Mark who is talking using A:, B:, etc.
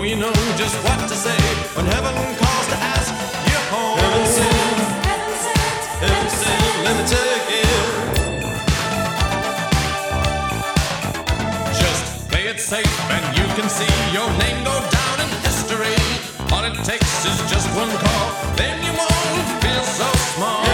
A: you know just what to say when heaven calls to ask you home. Heaven sent, heaven sent, let me tell you again. Just play it safe and you can see your name go down in history. All it takes is just one call, then you won't feel so small.